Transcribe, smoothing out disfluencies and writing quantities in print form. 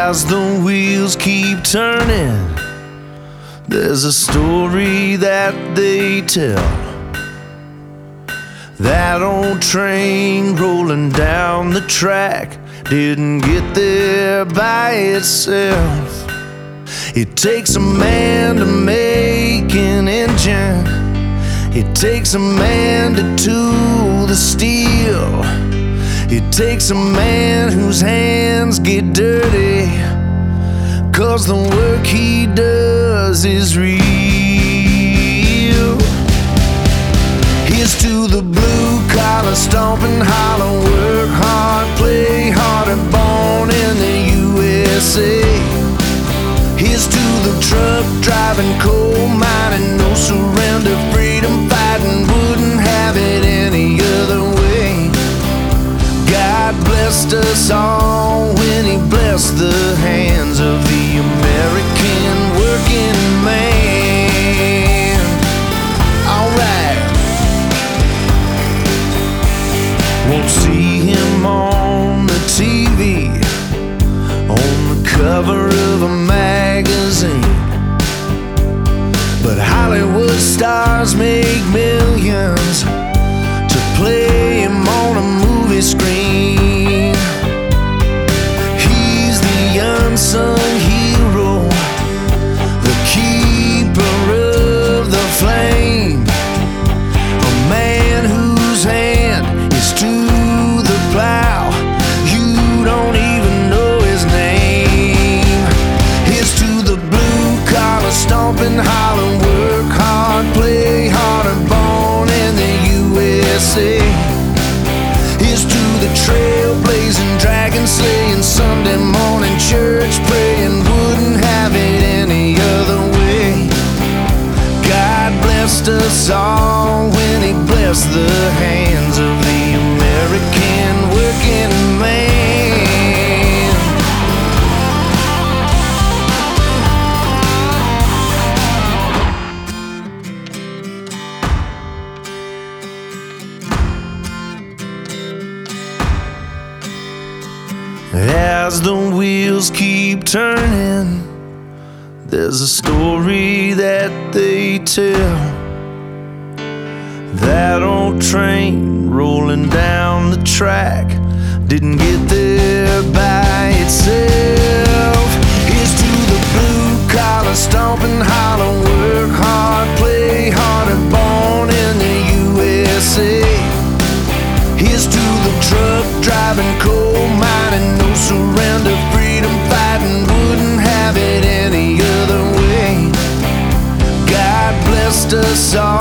As the wheels keep turning, there's a story that they tell. That old train rolling down the track didn't get there by itself. It takes a man to make an engine. It takes a man to tool the steel. It takes a man whose hands get dirty, 'cause the work he does is real. Here's to the blue-collar, stomping, holler, work hard, play hard, and born in the USA. Here's to the truck driving, coal mining, no surrender, freedom fighting, wouldn't have it any other way. God blessed us all when He blessed the hands of the American working man. Alright. Won't see him on the TV, on the cover of a magazine, but Hollywood stars make millions to play him on a movie screen. He's the unsung hero, the keeper of the flame, a man whose hand is to the plow. You don't even know his name. Here's to the blue-collar, stomping, holler, work hard, play hard, and born in the USA. Here's to the trailblazing, dragon slaying, Sunday morning church praying, wouldn't have it any other way. God blessed us all when He blessed the hands of the American working man. As the wheels keep turning, there's a story that they tell. That old train rolling down the track didn't get there by itself. Here's to the blue-collar, stomping, holler, work hard, play hard, and born in the USA. Here's to the truck driving, coal mining, no surrender, freedom fighting, wouldn't have it any other way. God blessed us all